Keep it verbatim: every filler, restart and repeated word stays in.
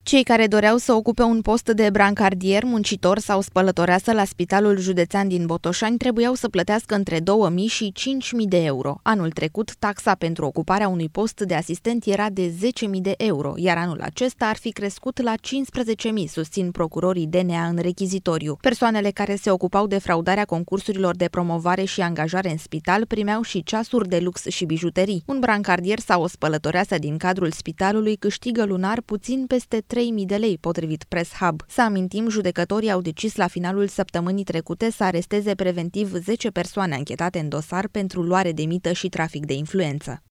Cei care doreau să ocupe un post de brancardier, muncitor sau spălătoreasă la Spitalul Județean din Botoșani trebuiau să plătească între două mii și cinci mii de euro. Anul trecut, taxa pentru ocuparea unui post de asistent era de zece mii de euro, iar anul acesta ar fi crescut la cincisprezece mii, susțin procurorii D N A în rechizitoriu. Persoanele care se ocupau de fraudarea concursurilor de promovare și angajare în spital primeau și ceasuri de lux și bijuterii. Un brancardier sau o spălătoreasă din cadrul spitalului câștigă lunar puțin peste trei mii de lei, potrivit Press Hub. Să amintim, judecătorii au decis la finalul săptămânii trecute să aresteze preventiv zece persoane anchetate în dosar pentru luare de mită și trafic de influență.